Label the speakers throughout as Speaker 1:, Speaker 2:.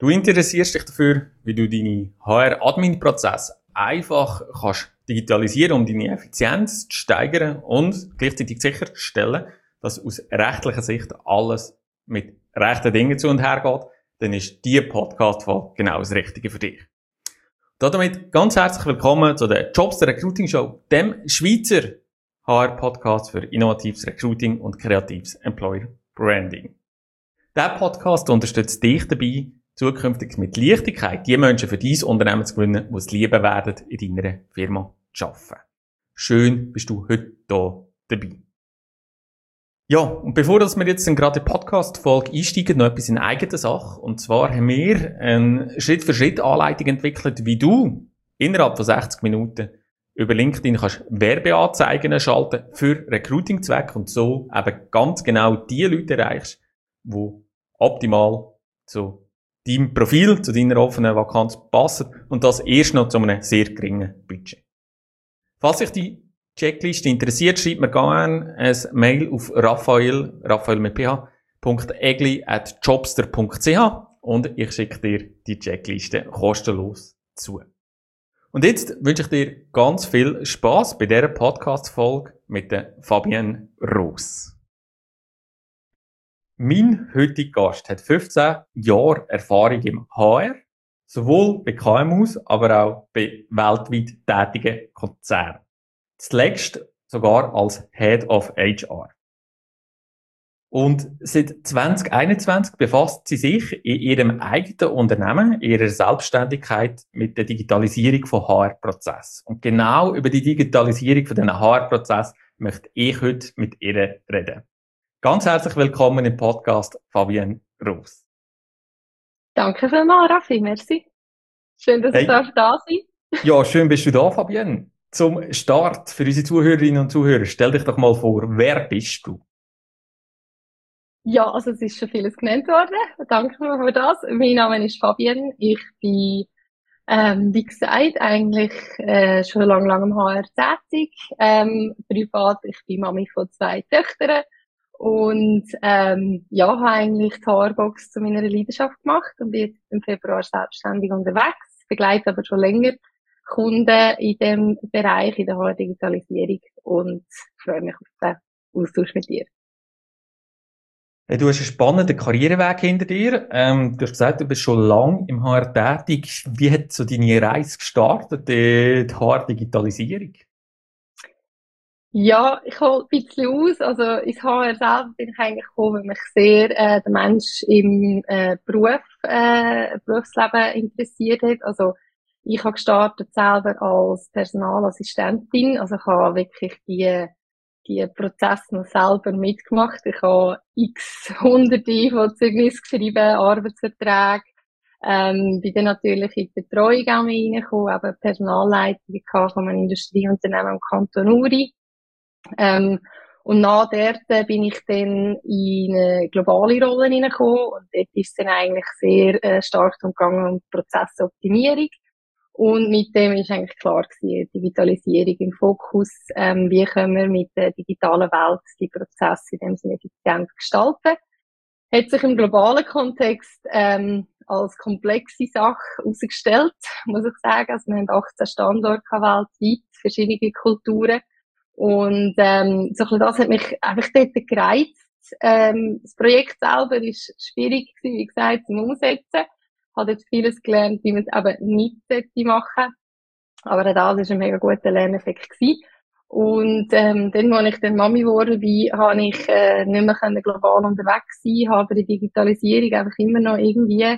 Speaker 1: Du interessierst dich dafür, wie du deine HR-Admin-Prozesse einfach kannst digitalisieren, um deine Effizienz zu steigern und gleichzeitig sicherzustellen, dass aus rechtlicher Sicht alles mit rechten Dingen zu und her geht, dann ist diese Podcast-Folge genau das Richtige für dich. Damit ganz herzlich willkommen zu der Jobs der Recruiting Show, dem Schweizer HR-Podcast für innovatives Recruiting und kreatives Employer Branding. Dieser Podcast unterstützt dich dabei, zukünftig mit Leichtigkeit die Menschen für dein Unternehmen zu gewinnen, die es lieben werden, in deiner Firma zu arbeiten. Schön, bist du heute hier dabei. Ja, und bevor wir jetzt gerade in die Podcast-Folge einsteigen, noch etwas in eigener Sache. Und zwar haben wir eine Schritt-für-Schritt-Anleitung entwickelt, wie du innerhalb von 60 Minuten über LinkedIn kannst Werbeanzeigen schalten für Recruiting-Zwecke und so eben ganz genau die Leute erreichst, die optimal zu deinem Profil, zu deiner offenen Vakanz passen und das erst noch zu einem sehr geringen Budget. Falls sich die Checkliste interessiert, schreibt mir gerne ein Mail auf Raphael mit ph.egli@jobster.ch und ich schicke dir die Checkliste kostenlos zu. Und jetzt wünsche ich dir ganz viel Spass bei dieser Podcast-Folge mit der Fabienne Roos. Mein heutiger Gast hat 15 Jahre Erfahrung im HR, sowohl bei KMUs, aber auch bei weltweit tätigen Konzernen. Zuletzt sogar als Head of HR. Und seit 2021 befasst sie sich in ihrem eigenen Unternehmen, ihrer Selbstständigkeit mit der Digitalisierung von HR-Prozessen. Und genau über die Digitalisierung von diesen HR-Prozessen möchte ich heute mit ihr reden. Ganz herzlich willkommen im Podcast Fabienne Roos.
Speaker 2: Danke vielmals, Raffi, merci. Schön, dass ich da sein.
Speaker 1: Ja, schön bist du da, Fabienne. Zum Start für unsere Zuhörerinnen und Zuhörer, stell dich doch mal vor, wer bist du?
Speaker 2: Ja, also es ist schon vieles genannt worden. Danke für das. Mein Name ist Fabienne. Ich bin, wie gesagt, eigentlich schon lang im HR tätig. Privat, ich bin Mami von 2 Töchtern. Und habe eigentlich die HR-Box zu meiner Leidenschaft gemacht und bin jetzt im Februar selbstständig unterwegs, begleite aber schon länger Kunden in dem Bereich, in der HR-Digitalisierung und freue mich auf den Austausch mit dir.
Speaker 1: Du hast einen spannenden Karriereweg hinter dir. Du hast gesagt, du bist schon lange im HR tätig. Wie hat so deine Reise gestartet, die HR-Digitalisierung?
Speaker 2: Ja, ich hole ein bisschen aus. Also, ins HR selber bin ich eigentlich gekommen, weil mich sehr, der Mensch im, Berufsleben interessiert hat. Also, ich habe gestartet selber als Personalassistentin. Also, ich habe wirklich die Prozesse noch selber mitgemacht. Ich habe x Hunderte von Zeugnissen geschrieben, Arbeitsverträge. Bin dann natürlich in die Betreuung auch mit reingekommen, eben Personalleitung von einem Industrieunternehmen im Kanton Uri. Und nach dort bin ich dann in eine globale Rolle hineingekommen und dort ist es dann eigentlich sehr stark umgegangen um Prozessoptimierung. Und mit dem ist eigentlich klar gewesen, Digitalisierung im Fokus, wie können wir mit der digitalen Welt die Prozesse in dem Sinne effizient gestalten. Hat sich im globalen Kontext als komplexe Sache herausgestellt, muss ich sagen. Also wir haben 18 Standorte weltweit, verschiedene Kulturen. Und so ein bisschen das hat mich einfach dort gereizt. Das Projekt selber ist schwierig gewesen, wie gesagt, zum Umsetzen. Habe jetzt vieles gelernt, wie man es eben nicht machen sollte. Aber auch das war ein mega guter Lerneffekt gewesen. Und dann, als ich dann Mami geworden bin, habe ich nicht mehr global unterwegs sein, habe aber die Digitalisierung einfach immer noch irgendwie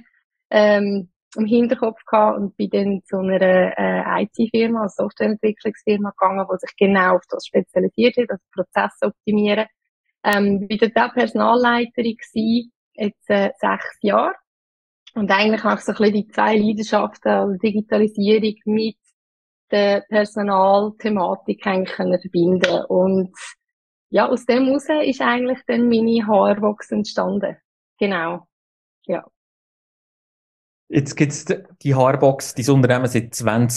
Speaker 2: im Hinterkopf gehabt und bin dann zu einer IT-Firma, einer Softwareentwicklungsfirma gegangen, die sich genau auf das spezialisiert hat, also Prozesse optimieren. Bin dort auch Personalleiterin gewesen, jetzt 6 Jahre. Und eigentlich habe ich so ein bisschen die 2 Leidenschaften, also Digitalisierung mit der Personalthematik eigentlich können verbinden. Und ja, aus dem heraus ist eigentlich dann meine HR-Box entstanden. Genau. Ja.
Speaker 1: Jetzt gibt's die HR-Box, dieses Unternehmen seit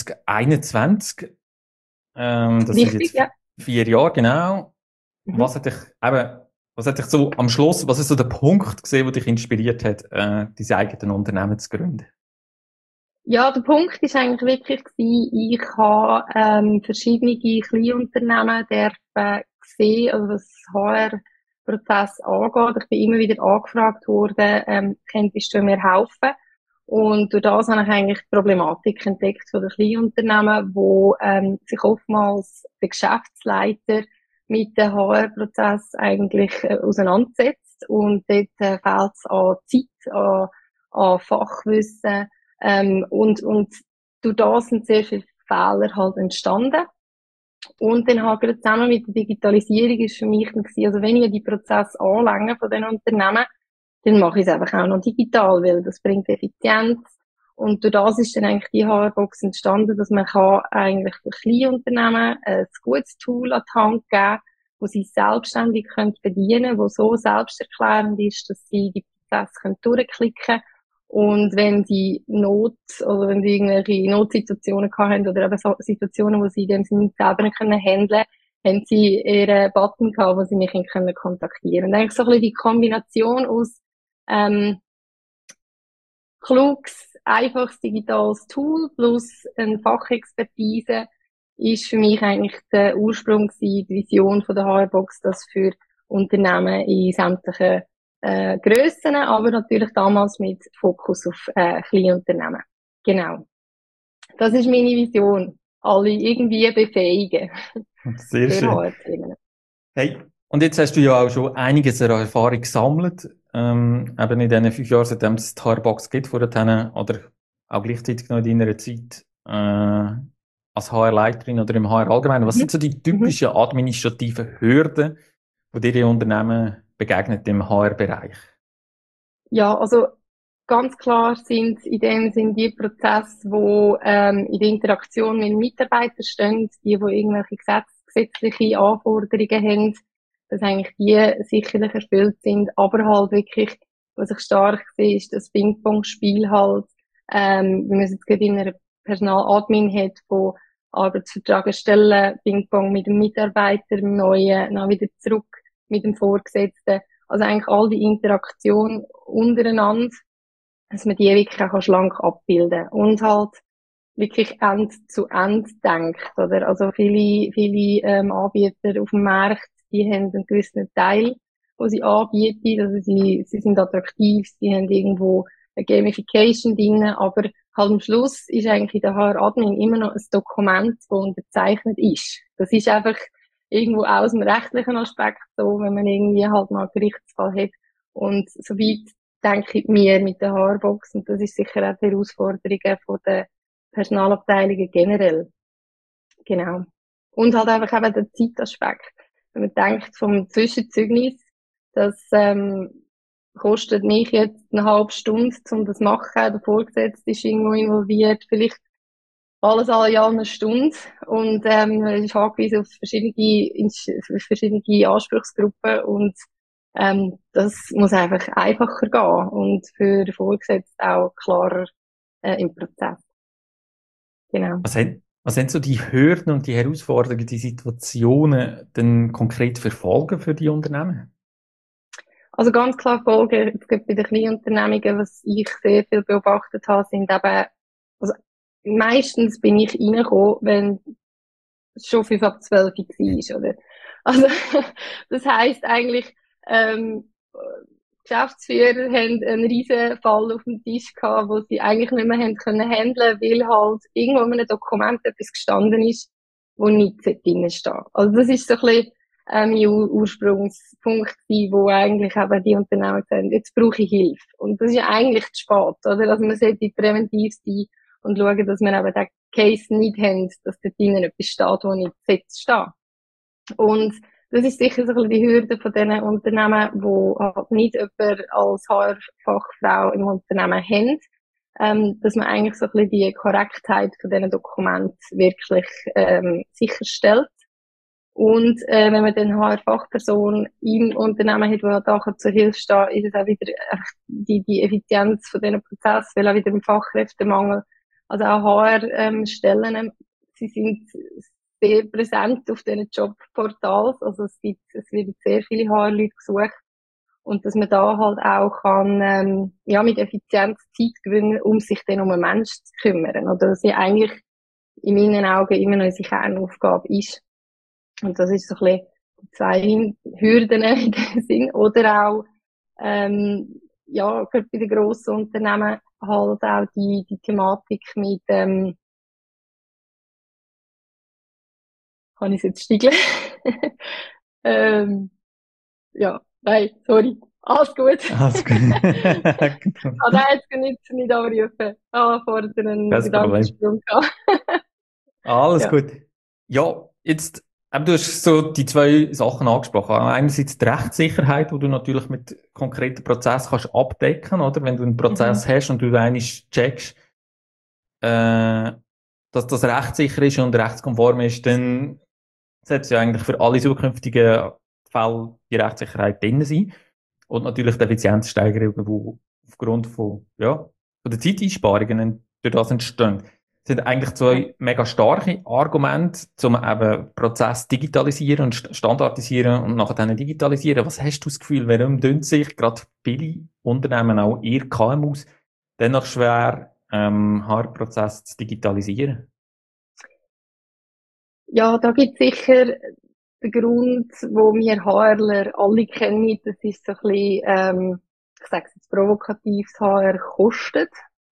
Speaker 1: 2021. Das
Speaker 2: Richtig,
Speaker 1: ist jetzt
Speaker 2: ja.
Speaker 1: 4 Jahre, genau.
Speaker 2: Mhm.
Speaker 1: Was hat dich eben Was hat dich so am Schluss, was ist so der Punkt gesehen, der dich inspiriert hat, dein eigenes Unternehmen zu gründen?
Speaker 2: Ja, der Punkt ist eigentlich wirklich gewesen, ich habe verschiedene Kleinunternehmen gesehen, also was HR-Prozess angeht. Ich bin immer wieder angefragt worden, könntest du mir helfen? Und durch das habe ich eigentlich die Problematik entdeckt von den Kleinunternehmen, wo sich oftmals der Geschäftsleiter mit dem HR-Prozess eigentlich auseinandersetzt. Und dort fehlt es an Zeit, an Fachwissen. Und durch das sind sehr viele Fehler halt entstanden. Und dann halt gerade zusammen mit der Digitalisierung ist für mich dann gewesen, also wenn ich die Prozesse anlänge von den Unternehmen, dann mache ich es einfach auch noch digital, weil das bringt Effizienz. Und durch das ist dann eigentlich die HR-Box entstanden, dass man kann eigentlich für kleine Unternehmen ein gutes Tool an die Hand geben, wo sie selbstständig können bedienen, wo so selbsterklärend ist, dass sie die Prozesse durchklicken können. Und wenn sie oder wenn sie irgendwelche Notsituationen gehabt haben oder eben so Situationen, wo sie in dem Sinne nicht selber nicht handeln können, haben sie ihren Button gehabt, wo sie mich kontaktieren können. Und eigentlich so ein bisschen die Kombination aus kluges, einfaches digitales Tool plus eine Fachexpertise ist für mich eigentlich der Ursprung gewesen, die Vision von der HR-Box, das für Unternehmen in sämtlichen Grössen, aber natürlich damals mit Fokus auf Kleinunternehmen. Genau. Das ist meine Vision. Alle irgendwie befähigen.
Speaker 1: Sehr schön. Hey, und jetzt hast du ja auch schon einiges an Erfahrung gesammelt, eben in diesen 5 Jahren, seitdem es die HR-Box gibt, vorher, oder auch gleichzeitig noch in deiner Zeit als HR-Leiterin oder im HR allgemein. Was sind so die typischen administrativen Hürden, die dir in Unternehmen begegnet im HR-Bereich?
Speaker 2: Ja, also ganz klar sind in dem Sinn die Prozesse, wo in der Interaktion mit Mitarbeitern stehen, die irgendwelche gesetzliche Anforderungen haben, dass eigentlich die sicherlich erfüllt sind, aber halt wirklich, was ich stark sehe, ist das Ping-Pong-Spiel halt, wie man es jetzt gerade in einer Personaladmin hat, wo Arbeitsvertrag erstellen, Ping-Pong mit dem Mitarbeiter, dem Neuen, dann wieder zurück mit dem Vorgesetzten. Also eigentlich all die Interaktion untereinander, dass man die wirklich auch schlank abbilden kann. Und halt wirklich End zu End denkt, oder? Also viele Anbieter auf dem Markt, die haben einen gewissen Teil, wo sie anbieten, also sie sind attraktiv, sie haben irgendwo eine Gamification drin, aber halt am Schluss ist eigentlich in der HR-Admin immer noch ein Dokument, das unterzeichnet ist. Das ist einfach irgendwo auch aus dem rechtlichen Aspekt so, wenn man irgendwie halt mal einen Gerichtsfall hat. Und soweit denke ich mir mit der HR-Box, und das ist sicher auch die Herausforderung von der Personalabteilungen generell. Genau. Und halt einfach eben der Zeitaspekt. Wenn man denkt vom Zwischenzeugnis, das kostet mich jetzt eine halbe Stunde, um das zu machen. Der Vorgesetzte ist irgendwo involviert. Vielleicht alles alle Jahr eine Stunde. Und ist angewiesen auf verschiedene Anspruchsgruppen. Und das muss einfach einfacher gehen. Und für den Vorgesetzten auch klarer im Prozess. Genau.
Speaker 1: Was sind so die Hürden und die Herausforderungen, die Situationen denn konkret für Folgen für die Unternehmen?
Speaker 2: Also ganz klar Folgen, es gibt bei den Kleinunternehmungen, was ich sehr viel beobachtet habe, sind eben, also meistens bin ich reingekommen, wenn es schon 5 ab 12 war, oder? Also, das heisst eigentlich, Geschäftsführer haben einen riesen Fall auf dem Tisch gehabt, wo sie eigentlich nicht mehr haben können handeln, weil halt irgendwo in einem Dokument etwas gestanden ist, wo nichts drin steht. Also das ist so ein bisschen mein Ursprungspunkt gewesen, wo eigentlich eben die Unternehmen gesagt haben, jetzt brauche ich Hilfe. Und das ist ja eigentlich zu spät, oder? Also man sollte präventiv sein und schauen, dass man eben den Case nicht haben, dass dort drinnen etwas steht, wo nicht steht. Und das ist sicher so ein bisschen die Hürde von diesen Unternehmen, die halt nicht jemand als HR-Fachfrau im Unternehmen haben, dass man eigentlich so ein bisschen die Korrektheit von diesen Dokumenten wirklich sicherstellt. Und wenn man dann HR-Fachperson im Unternehmen hat, die da zur Hilfe steht, ist es auch wieder die Effizienz von diesen Prozessen, weil auch wieder im Fachkräftemangel, also auch HR-Stellen, sie sind sehr präsent auf diesen Jobportals. Also es wird sehr viele HR-Leute gesucht. Und dass man da halt auch kann, mit Effizienz Zeit gewinnen, um sich dann um einen Menschen zu kümmern. Oder dass sie eigentlich in meinen Augen immer noch unsere Kernaufgabe ist. Und das ist so ein bisschen die zwei Hürden in dem Sinn. Oder auch, gerade bei den grossen Unternehmen halt auch die Thematik mit, kann ich es jetzt steigen? Nein, sorry. Alles gut.
Speaker 1: Alles gut.
Speaker 2: Nein, jetzt nicht anrufen. Vorher einen
Speaker 1: Kein Problem.
Speaker 2: Gedankensprung gehabt.
Speaker 1: Alles
Speaker 2: Ja.
Speaker 1: gut. Ja, jetzt, du hast so die zwei Sachen angesprochen. Einerseits die Rechtssicherheit, wo du natürlich mit konkreten Prozessen kannst abdecken, oder? Wenn du einen Prozess hast und du einmal checkst, dass das rechtssicher ist und rechtskonform ist, dann sollte es ja eigentlich für alle zukünftigen Fälle die Rechtssicherheit drin sein. Und natürlich die Effizienzsteigerung, die aufgrund von der Zeiteinsparungen durch das entstehen. Das sind eigentlich zwei mega starke Argumente, um eben Prozess digitalisieren und standardisieren und nachher dann digitalisieren. Was hast du das Gefühl, warum tun sich gerade viele Unternehmen, auch ihr KMUs, dennoch schwer, HR-Prozess zu digitalisieren?
Speaker 2: Ja, da gibt es sicher den Grund, wo wir HRler alle kennen. Das ist so ein bisschen, ich sage es jetzt provokativ, das HR kostet.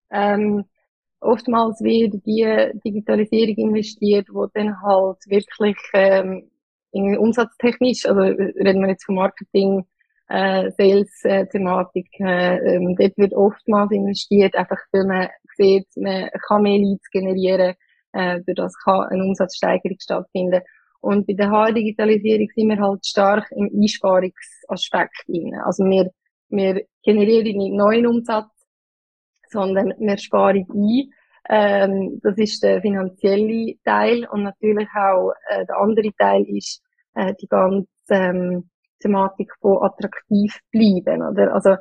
Speaker 2: Oftmals wird die Digitalisierung investiert, wo dann halt wirklich in umsatztechnisch, also reden wir jetzt von Marketing, Sales-Thematik, dort wird oftmals investiert, einfach weil man sieht, man kann mehr Leads generieren, durch das kann eine Umsatzsteigerung stattfinden. Und bei der HR-Digitalisierung sind wir halt stark im Einsparungsaspekt drin. Also wir generieren nicht neuen Umsatz, sondern wir sparen ein. Das ist der finanzielle Teil. Und natürlich auch der andere Teil ist die ganze Thematik von attraktiv bleiben. Oder? Also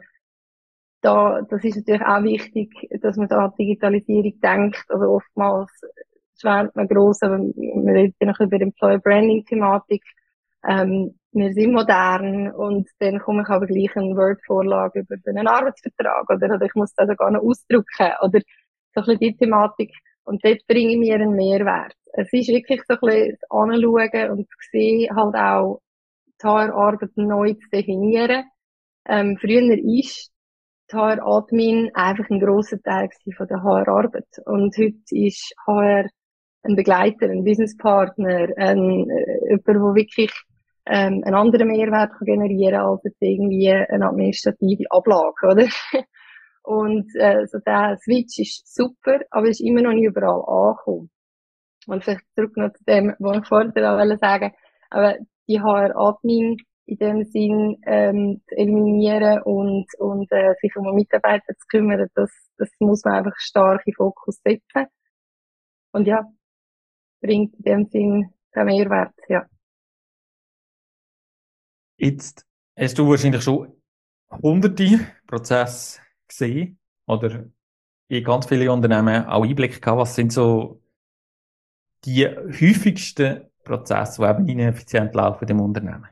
Speaker 2: das ist natürlich auch wichtig, dass man da an Digitalisierung denkt. Also oftmals schwärmt man gross, aber wir reden ja noch über Employer Branding Thematik. Wir sind modern und dann komme ich aber gleich eine Word-Vorlage über einen Arbeitsvertrag oder ich muss das gar nicht ausdrucken oder so ein bisschen die Thematik und dort bringe ich mir einen Mehrwert. Es ist wirklich so ein bisschen das Anschauen und zu sehen, halt auch die HR-Arbeit neu zu definieren. Früher ist die HR-Admin einfach ein grosser Teil von der HR-Arbeit und heute ist HR ein Begleiter, ein Businesspartner, jemand, der wirklich einen anderen Mehrwert kann generieren als jetzt irgendwie eine administrative Ablage, oder? Und so der Switch ist super, aber ist immer noch nicht überall angekommen. Und vielleicht zurück noch zu dem, was ich vorher auch sagen wollte, aber die HR-Admin in dem Sinn zu eliminieren und sich um Mitarbeiter zu kümmern, das muss man einfach stark in Fokus setzen. Und ja, bringt in dem Sinn den Mehrwert, ja.
Speaker 1: Jetzt hast du wahrscheinlich schon hunderte Prozesse gesehen oder in ganz viele Unternehmen auch Einblick gehabt. Was sind so die häufigsten Prozesse, die eben ineffizient laufen im Unternehmen?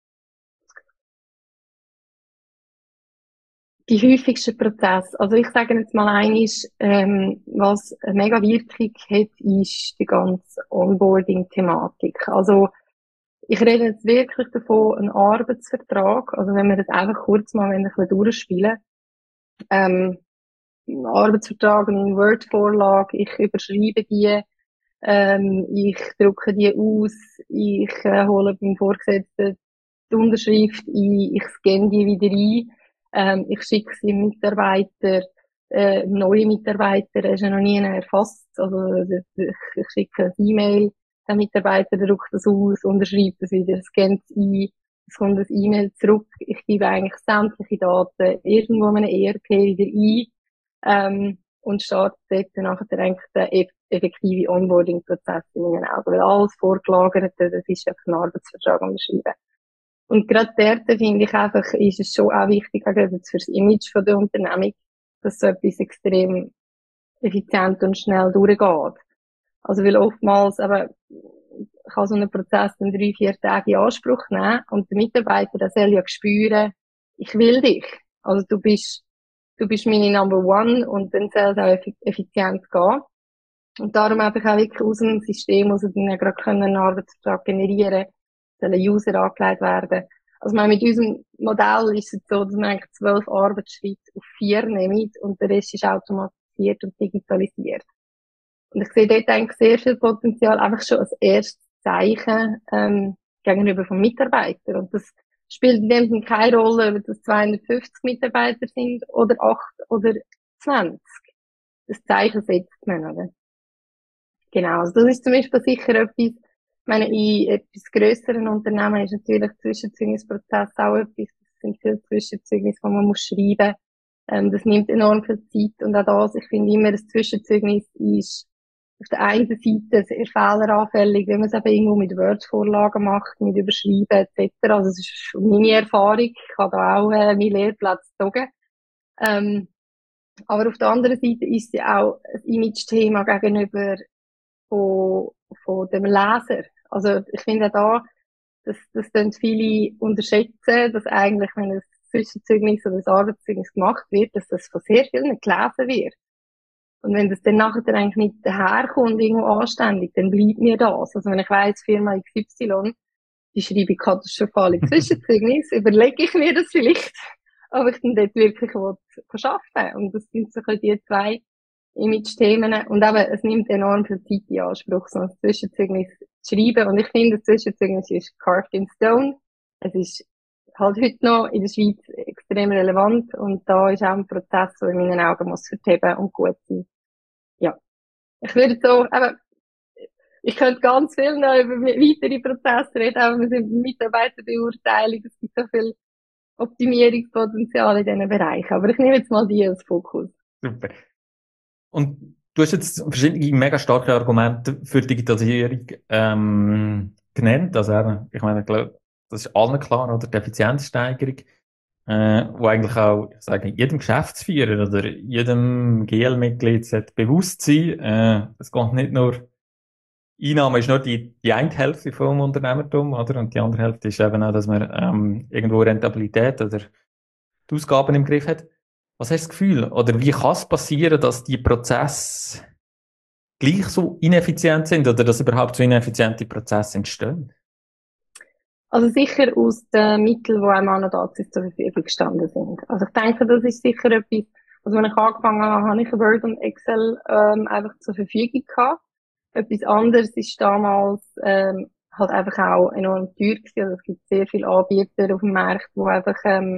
Speaker 2: Die häufigsten Prozesse, also ich sage jetzt mal eines, was eine mega Wirkung hat, ist die ganze Onboarding-Thematik. Also ich rede jetzt wirklich davon, ein Arbeitsvertrag, also wenn wir das einfach kurz mal ein bisschen durchspielen, ein Arbeitsvertrag, eine Word-Vorlage, ich überschreibe die, ich drucke die aus, ich hole beim Vorgesetzten die Unterschrift ein, ich scanne die wieder ein, ich schicke sie dem Mitarbeiter, neue Mitarbeiter, er ist ja noch nie erfasst, also ich schicke ein E-Mail, der Mitarbeiter druckt das aus, unterschreibt es wieder, scannt es ein, es kommt ein E-Mail zurück, ich gebe eigentlich sämtliche Daten irgendwo in einem ERP wieder ein, und startet dort nachher eigentlich den effektive Onboarding-Prozess in meinen Augen. Weil alles Vorgelagerte, das ist einfach ein Arbeitsvertrag unterschreiben. Und gerade dort finde ich einfach, ist es schon auch wichtig, auch gerade für das Image von der Unternehmung, dass so etwas extrem effizient und schnell durchgeht. Also, weil oftmals, aber, kann so einen Prozess in 3-4 Tage in Anspruch nehmen und der Mitarbeiter, der soll ja spüren, ich will dich. Also du bist meine Number One und dann soll es auch effizient gehen. Und darum habe ich auch wirklich aus dem System, also dann gerade einen Arbeitsvertrag generieren, soll ein User angelegt werden. Also mit unserem Modell ist es so, dass man eigentlich 12 Arbeitsschritte auf 4 nimmt und der Rest ist automatisiert und digitalisiert. Und ich sehe dort eigentlich sehr viel Potenzial, einfach schon als erstes Zeichen gegenüber vom Mitarbeiter. Und das spielt in dem Sinne keine Rolle, ob das 250 Mitarbeiter sind oder 8 oder 20. Das Zeichen setzt man, oder? Genau, also das ist zum Beispiel sicher etwas, ich meine, in etwas grösseren Unternehmen ist natürlich Zwischenzeugnisprozess auch etwas, das sind viele Zwischenzeugnisse, die man muss schreiben. Das nimmt enorm viel Zeit und auch das, ich finde immer, das Zwischenzeugnis ist auf der einen Seite sehr fehleranfällig, wenn man es eben irgendwo mit Word-Vorlagen macht, mit Überschreiben etc. Also das ist meine Erfahrung, ich habe da auch meinen Lehrplatz gezogen. Aber auf der anderen Seite ist es ja auch ein Image-Thema gegenüber von dem Leser. Also ich finde auch da, das dann viele unterschätzen, dass eigentlich, wenn ein Zwischenzeugnis oder ein Arbeitszeugnis gemacht wird, dass das von sehr vielen gelesen wird. Und wenn das dann nachher eigentlich nicht daherkommt, irgendwo anständig, dann bleibt mir das. Also wenn ich weiss, Firma XY, die schreibe ich katastrophale Zwischenzeugnis, überlege ich mir das vielleicht, ob ich dann dort wirklich arbeiten. Und das sind so die zwei Image-Themen. Und eben, es nimmt enorm viel Zeit in Anspruch, so ein Zwischenzeugnis zu schreiben. Und ich finde, das Zwischenzeugnis ist carved in stone. Es ist halt heute noch in der Schweiz extrem relevant. Und da ist auch ein Prozess, der in meinen Augen muss verteben und gut sein. Ja. Ich würde so, eben, ich könnte ganz viel noch über weitere Prozesse reden, aber wir sind Mitarbeiterbeurteilung. Es gibt so viel Optimierungspotenzial in diesen Bereichen. Aber ich nehme jetzt mal die als Fokus.
Speaker 1: Super. Und du hast jetzt verschiedene mega starke Argumente für Digitalisierung genannt. Also eben, ich meine, das ist allen klar, oder? Die Effizienzsteigerung, wo eigentlich auch, ich sage, jedem Geschäftsführer oder jedem GL-Mitglied sollte bewusst sein, es geht nicht nur, Einnahme ist nur die eine Hälfte vom Unternehmertum, oder? Und die andere Hälfte ist eben auch, dass man irgendwo Rentabilität oder die Ausgaben im Griff hat. Was hast du das Gefühl? Oder wie kann es passieren, dass die Prozesse gleich so ineffizient sind oder dass überhaupt so ineffiziente Prozesse entstehen?
Speaker 2: Also sicher aus den Mitteln, die einem an und dazu zur Verfügung gestanden sind. Also ich denke, das ist sicher etwas, also wenn ich angefangen habe, habe ich Word und Excel einfach zur Verfügung gehabt. Etwas anderes ist damals halt einfach auch enorm teuer gewesen. Also es gibt sehr viele Anbieter auf dem Markt, die einfach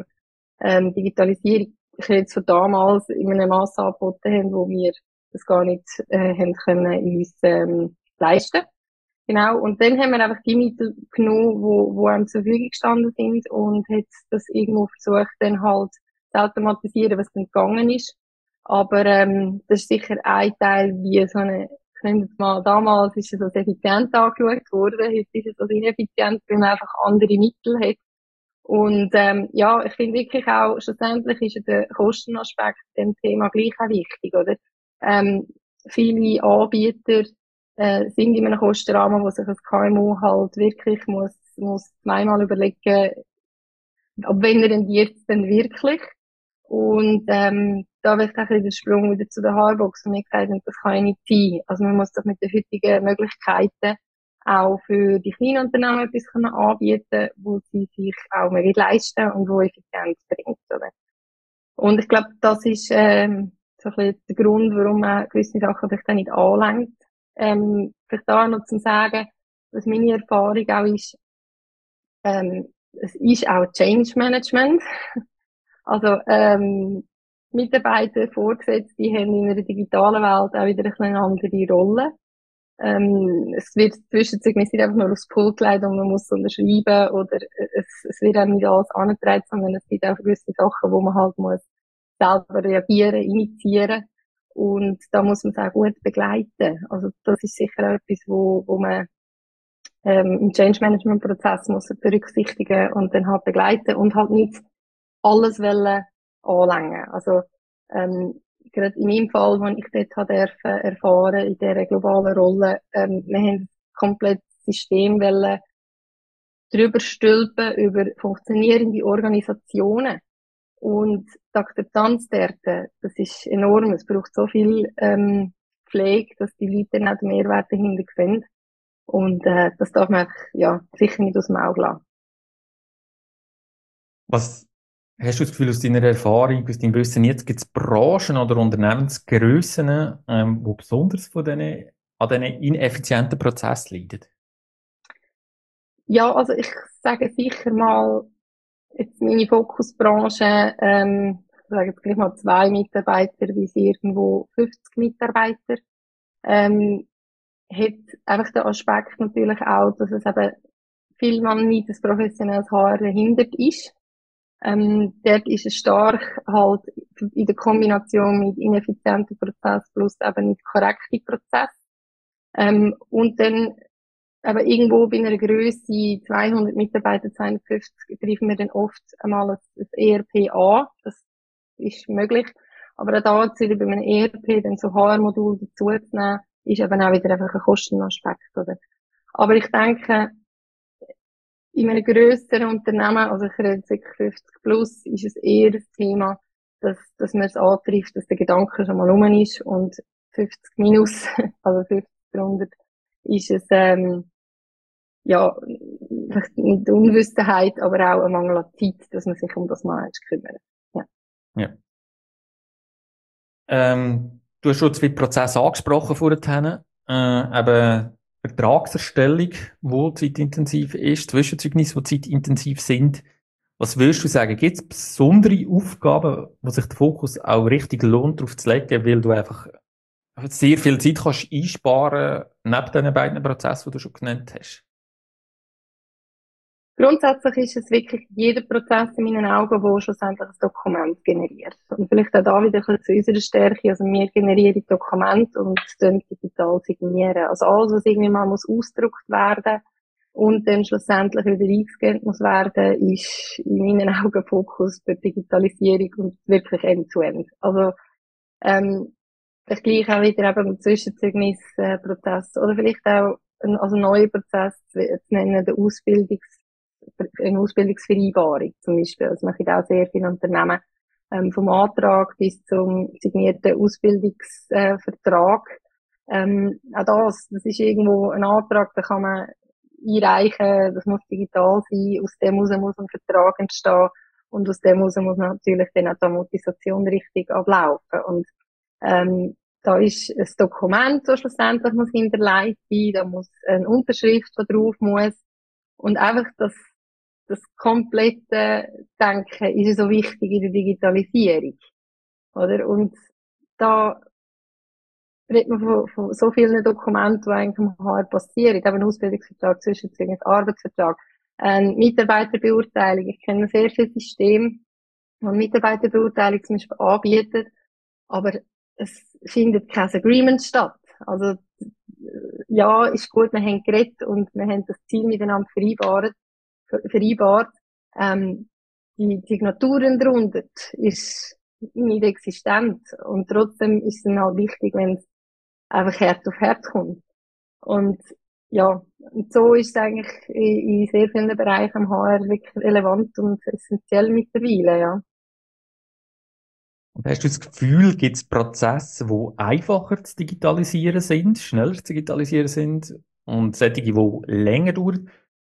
Speaker 2: Digitalisierung, ich rede jetzt von damals, in einem Mass angeboten haben, wo wir das gar nicht haben können uns leisten. Genau, und dann haben wir einfach die Mittel genommen, wo einem zur Verfügung gestanden sind und hat das irgendwo versucht, dann halt zu automatisieren, was dann gegangen ist. Aber das ist sicher ein Teil, wie so eine, ich nenne jetzt mal, damals ist es als effizient angeschaut worden, heute ist es als ineffizient, weil man einfach andere Mittel hat. Und ja, ich finde wirklich auch, schlussendlich ist ja der Kostenaspekt dem Thema gleich auch wichtig, oder? Viele Anbieter sind in einem Kostenrahmen, wo sich das KMU halt wirklich muss zweimal überlegen, ab wann rendiert es denn wirklich. Und da will ich auch den Sprung wieder zu der Haarbox und mir gesagt haben, das kann ja nicht sein. Also man muss doch mit den heutigen Möglichkeiten auch für die kleinen Unternehmen etwas anbieten, wo sie sich auch mehr leisten und wo Effizienz bringt. Oder? Und ich glaube, das ist so ein bisschen der Grund, warum man gewisse Sachen vielleicht auch nicht anlenkt. Vielleicht da noch zu sagen, was meine Erfahrung auch ist, es ist auch Change Management. Also Mitarbeiter, Vorgesetzte haben in einer digitalen Welt auch wieder eine andere Rolle. Es wird zwischendurch nicht einfach nur aufs Pult gelegt und man muss unterschreiben oder es wird auch nicht alles angetragen, sondern es gibt auch gewisse Sachen, wo man halt muss selber reagieren, initiieren und da muss man es auch gut begleiten. Also das ist sicher auch etwas, wo man im Change Management Prozess muss berücksichtigen und dann halt begleiten und halt nicht alles wollen anlängen. Also gerade in meinem Fall, wo ich dort erfahren in dieser globalen Rolle, wir haben ein komplett System wollen drüber stülpen über funktionierende Organisationen. Und die Akzeptanz dort, das ist enorm. Es braucht so viel Pflege, dass die Leute dann auch den Mehrwert dahinter sehen. Und das darf man sicher nicht aus dem Auge lassen.
Speaker 1: Was hast du das Gefühl aus deiner Erfahrung, aus deinem Wissen jetzt, gibt es Branchen oder Unternehmensgrössen, die besonders an diesen ineffizienten Prozessen leiden?
Speaker 2: Ja, also ich sage sicher mal, jetzt meine Fokusbranche, ich sage jetzt gleich mal 2 Mitarbeiter bis irgendwo 50 Mitarbeiter, hat einfach den Aspekt natürlich auch, dass es eben vielmal nicht das professionelles HR verhindert ist. Dort ist es stark halt in der Kombination mit ineffizienten Prozessen plus eben nicht korrekten Prozessen. Und dann aber irgendwo bei einer Grösse 200 Mitarbeiter, 250, greifen wir dann oft einmal ein ERP an. Das ist möglich. Aber auch dazu, bei einem ERP dann so HR-Modul dazuzunehmen, ist eben auch wieder einfach ein Kostenaspekt, oder? Aber ich denke, in einem grösseren Unternehmen, also ich rede wirklich 50 plus, ist es eher das Thema, dass man es antrifft, dass der Gedanke schon mal rum ist und 50 minus, also 50 drunter, ist es, vielleicht nicht Unwissenheit, aber auch ein Mangel an Zeit, dass man sich um das mal kümmert. Ja.
Speaker 1: Du hast schon 2 Prozesse angesprochen vorhin, eben Vertragserstellung, die zeitintensiv ist, Zwischenzeugnisse, die zeitintensiv sind. Was würdest du sagen? Gibt es besondere Aufgaben, wo sich der Fokus auch richtig lohnt, darauf zu legen, weil du einfach sehr viel Zeit kannst einsparen, neben den beiden Prozessen, die du schon genannt hast?
Speaker 2: Grundsätzlich ist es wirklich jeder Prozess in meinen Augen, der schlussendlich ein Dokument generiert. Und vielleicht auch da wieder ein bisschen zu unserer Stärke. Also wir generieren Dokumente und dann digital signieren. Also alles, was irgendwie mal muss ausgedruckt werden und dann schlussendlich wieder eingescannt muss werden, ist in meinen Augen Fokus für Digitalisierung und wirklich End-to-End. Also, vielleicht gleich auch wieder eben im Zwischenzeugnisprozess oder vielleicht auch ein neuer Prozess zu nennen, eine Ausbildungsvereinbarung zum Beispiel. Das machen auch sehr viele Unternehmen, vom Antrag bis zum signierten Ausbildungsvertrag. Auch das ist irgendwo ein Antrag, da kann man einreichen, das muss digital sein, aus dem heraus muss ein Vertrag entstehen und aus dem heraus muss natürlich dann auch die Amortisation richtig ablaufen. Und da ist ein Dokument, das schlussendlich muss hinterlegt sein, da muss eine Unterschrift, die drauf muss. Und einfach das komplette Denken ist so wichtig in der Digitalisierung. Oder? Und da redet man von so vielen Dokumenten, die eigentlich im HR passieren. Eben Ausbildungsvertrag, Zwischenzeugnis, Arbeitsvertrag, Mitarbeiterbeurteilung. Ich kenne sehr viele Systeme, die Mitarbeiterbeurteilung zum Beispiel anbieten, aber es findet kein Agreement statt. Also, ja, ist gut, wir haben geredet und wir haben das Ziel miteinander vereinbart. Die Signaturen darunter ist nicht existent. Und trotzdem ist es dann halt wichtig, wenn es einfach Herz auf Herz kommt. Und ja, und so ist es eigentlich in sehr vielen Bereichen am HR wirklich relevant und essentiell mittlerweile, ja.
Speaker 1: Und hast du das Gefühl, gibt es Prozesse, die einfacher zu digitalisieren sind, schneller zu digitalisieren sind und solche, die länger dauern?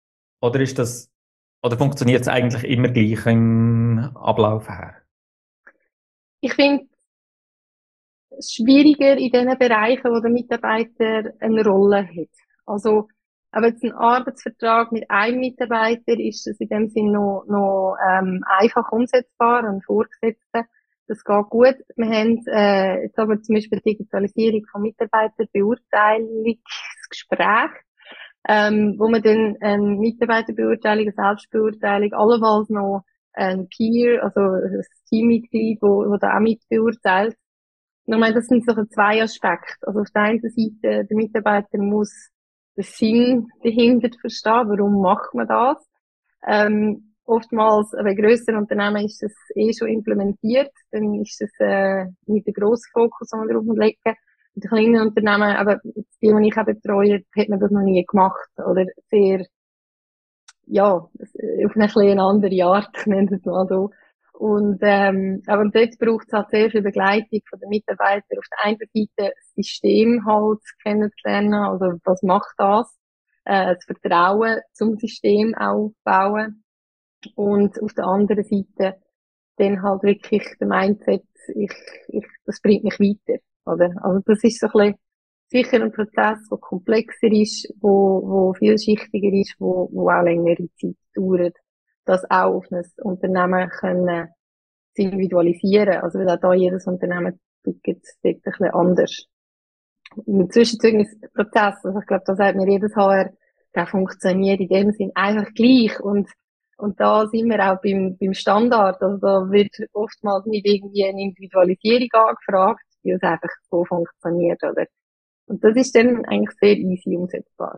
Speaker 1: Oder funktioniert es eigentlich immer gleich im Ablauf her?
Speaker 2: Ich finde es schwieriger in den Bereichen, wo der Mitarbeiter eine Rolle hat. Also, aber jetzt ein Arbeitsvertrag mit einem Mitarbeiter ist das in dem Sinn noch einfach umsetzbar, ein Vorgesetzter. Das geht gut. Wir haben jetzt aber zum Beispiel Digitalisierung von Mitarbeiterbeurteilungsgespräch, wo man dann Mitarbeiterbeurteilung, Selbstbeurteilung, allenfalls noch ein Peer, also ein Teammitglied, wo da auch mitbeurteilt. Und ich meine, das sind so zwei Aspekte. Also auf der einen Seite, der Mitarbeiter muss den Sinn dahinter verstehen, warum macht man das. Oftmals, bei grösseren Unternehmen ist das schon implementiert, dann ist das nicht der grosse Fokus, den wir drauf legen. Bei den kleinen Unternehmen, aber die ich auch betreue, hat man das noch nie gemacht. Oder sehr, ja, auf eine kleine andere Art, ich nenne es mal so. Aber dort braucht es halt sehr viel Begleitung von den Mitarbeitern. Auf der einen Seite das System halt kennenzulernen, also was macht das? Das Vertrauen zum System aufbauen. Und auf der anderen Seite dann halt wirklich der Mindset, das bringt mich weiter, oder? Also das ist so ein bisschen sicher ein Prozess, der komplexer ist, wo vielschichtiger ist, wo auch längere Zeit dauert, das auch auf ein Unternehmen können zu individualisieren. Also weil auch da jedes Unternehmen tickt dort ein bisschen anders. Im Zwischenzeugnisprozess, also ich glaube, da sagt mir jedes HR, der funktioniert in dem Sinn einfach gleich und da sind wir auch beim Standard. Also da wird oftmals nicht irgendwie eine Individualisierung angefragt, weil es einfach so funktioniert, oder? Und das ist dann eigentlich sehr easy umsetzbar.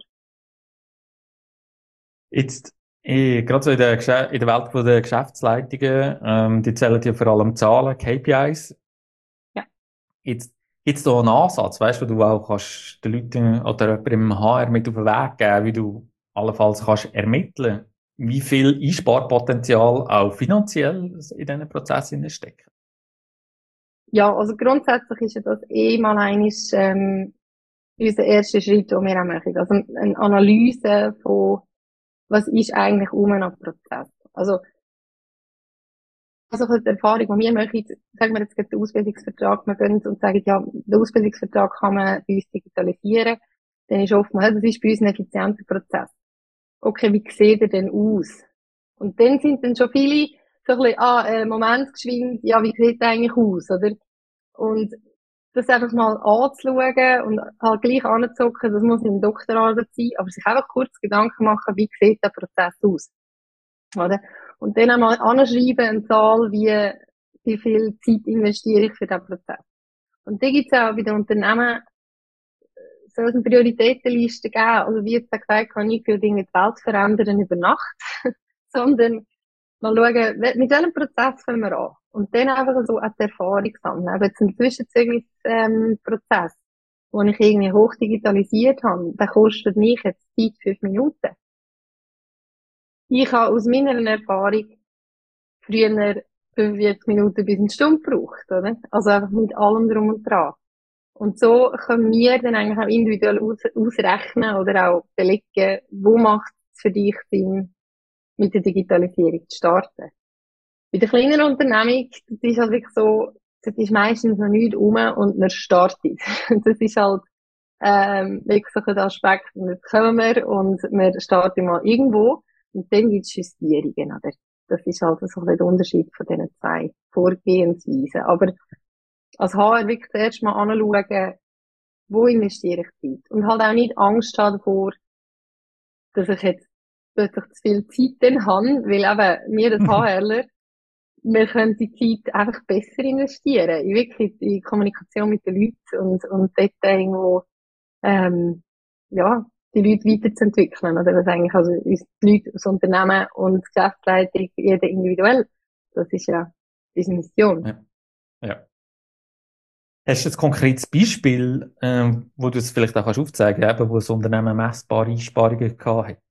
Speaker 1: Jetzt, gerade so in der Welt der Geschäftsleitungen, die zählen ja vor allem Zahlen, KPIs.
Speaker 2: Ja.
Speaker 1: Jetzt, gibt's da einen Ansatz, weißt du, wo du auch kannst den Leuten oder jemandem im HR mit auf den Weg geben, wie du allenfalls kannst ermitteln, wie viel Einsparpotenzial auch finanziell in diesen Prozessen stecken?
Speaker 2: Ja, also grundsätzlich ist ja das mal eines, unser erster Schritt, den wir auch machen. Also eine Analyse von, was ist eigentlich am Prozess. Also die Erfahrung, die wir machen, sagen wir jetzt gerade den Ausbildungsvertrag, wir gehen und sagen, ja, den Ausbildungsvertrag kann man bei uns digitalisieren, dann ist oftmals, das ist bei uns ein effizienter Prozess. Okay, wie sieht er denn aus? Und dann sind dann schon viele so ein bisschen, Moment geschwind, ja, wie sieht er eigentlich aus, oder? Und das einfach mal anzuschauen und halt gleich anzuzocken, das muss nicht eine Doktorarbeit sein, aber sich einfach kurz Gedanken machen, wie sieht der Prozess aus, oder? Und dann einmal anschreiben, eine Zahl, wie viel Zeit investiere ich für diesen Prozess. Und da gibt's auch bei den Unternehmen, soll es eine Prioritätenliste geben, also wie jetzt gesagt, kann nicht für Dinge die Welt verändern über Nacht, sondern mal schauen, mit welchem Prozess fangen wir an. Und dann einfach so auch die Erfahrung sammeln. Aber jetzt ein Zwischenzeugnis, Prozess, wo ich irgendwie hoch digitalisiert habe, der kostet mich jetzt Zeit 5 Minuten. Ich habe aus meiner Erfahrung früher 45 Minuten bis eine Stunde gebraucht, oder? Also einfach mit allem drum und dran. Und so können wir dann eigentlich auch individuell ausrechnen oder auch belegen, wo macht es für dich Sinn, mit der Digitalisierung zu starten. Bei der kleinen Unternehmung, das ist halt wirklich so, das ist meistens noch nichts rum und man startet. Das ist halt, wirklich so ein Aspekt, und jetzt kommen wir und wir starten mal irgendwo und dann gibt es Justierungen, oder? Das ist halt so ein bisschen der Unterschied von diesen zwei Vorgehensweisen. Aber als HR wirklich zuerst mal anschauen, wo investiere ich Zeit? Und halt auch nicht Angst haben davor, dass ich jetzt plötzlich zu viel Zeit dann habe, weil eben wir als HRler, wir können die Zeit einfach besser investieren. In wirklich die Kommunikation mit den Leuten und dort irgendwo, ja, die Leute weiterzuentwickeln. Oder das eigentlich, also, uns die Leute, das Unternehmen und die Geschäftsleitung, jeder individuell. Das ist ja unsere Mission.
Speaker 1: Ja. Ja. Hast du ein konkretes Beispiel, wo du es vielleicht auch aufzeigen kannst, wo das Unternehmen messbare Einsparungen gehabt hat?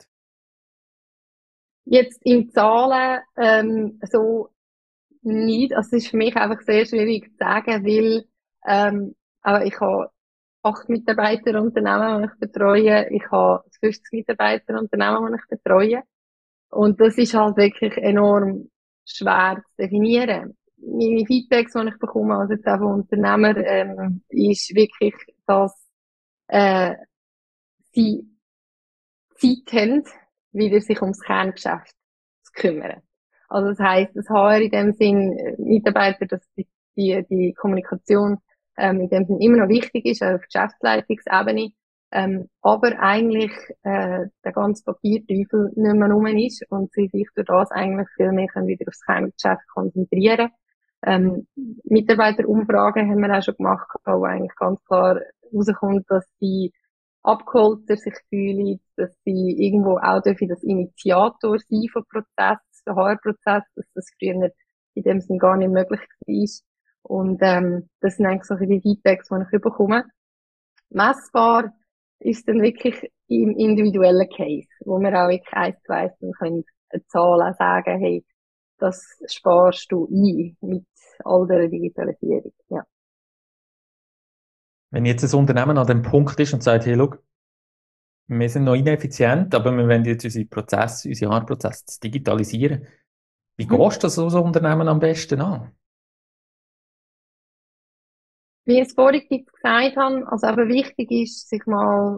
Speaker 2: Jetzt in Zahlen, so nicht. Also es ist für mich einfach sehr schwierig zu sagen, weil, aber ich habe 8 Mitarbeiterunternehmen, die ich betreue. Ich habe 50 Mitarbeiterunternehmen, die ich betreue. Und das ist halt wirklich enorm schwer zu definieren. Meine Feedbacks, die ich bekomme, also jetzt auch von Unternehmern, ist wirklich, dass, sie Zeit haben, wieder sich ums Kerngeschäft zu kümmern. Also das heisst, das HR in dem Sinn, Mitarbeiter, dass die Kommunikation in dem Sinn immer noch wichtig ist, auf Geschäftsleitungsebene, aber eigentlich der ganze Papierteufel nicht mehr rum ist und sie sich durch das eigentlich viel mehr können wieder aufs Kerngeschäft konzentrieren. Mitarbeiterumfragen haben wir auch schon gemacht, wo eigentlich ganz klar rauskommt, dass die abgeholter sich fühlen, dass sie irgendwo auch dürfen das Initiator sein von Prozess, der HR-Prozess, dass das früher in dem Sinn gar nicht möglich war. Und das sind eigentlich so die Feedbacks, die ich bekomme. Messbar ist dann wirklich im individuellen Case, wo wir auch wirklich 1:1 dann können eine Zahl auch sagen, hey, das sparst du ein mit all der Digitalisierung, ja.
Speaker 1: Wenn jetzt ein Unternehmen an dem Punkt ist und sagt, hey, schau, wir sind noch ineffizient, aber wir wollen jetzt unsere Prozesse, unsere HR-Prozesse digitalisieren. Wie
Speaker 2: Mhm.
Speaker 1: gehst du das so ein Unternehmen am besten an?
Speaker 2: Wie ich es vorhin gesagt habe, also eben wichtig ist, sich mal